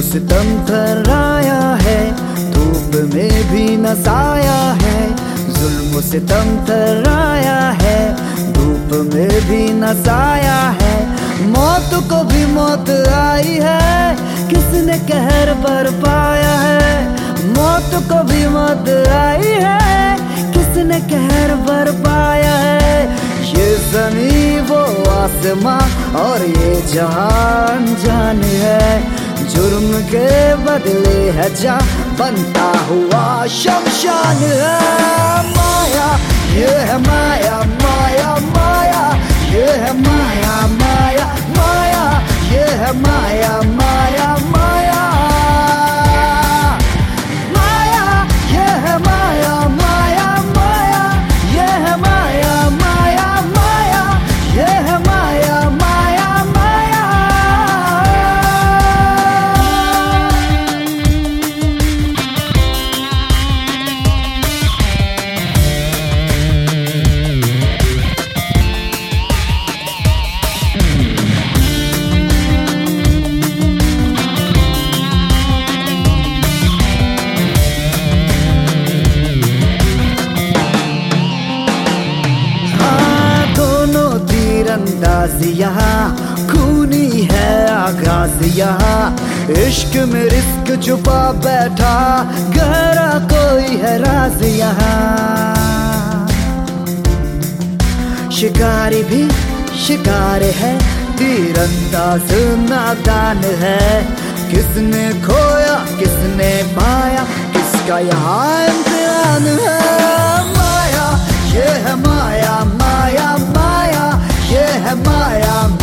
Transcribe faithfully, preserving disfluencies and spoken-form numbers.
सितम थर्राया है, धूप में भी नसाया है। जुल्म सितम थर्राया है, धूप में भी नसाया है। मौत को भी मौत आई है, किसने कहर बरपाया है। मौत को भी मौत आई है, किसने कहर बरपाया है। ये ज़मीं वो आसमां और ये जहान जान है। जुर्म के बदले है जा बनता हुआ शमशान है। माया ये है माया माया माया, ये है माया माया माया, ये है माया माया माया माया, ये है माया माया माया, ये है माया माया माया, ये है माया माया माया। अंदाज यहाँ खूनी है आगाज यहाँ। इश्क में रिस्क छुपा बैठा गहरा कोई है राज यहाँ। शिकारी भी शिकार है, तीरंदाज नादान है। किसने खोया किसने पाया, किसका यहाँ इम्तिहान है। माया ये है माया माया माया, ये है माया।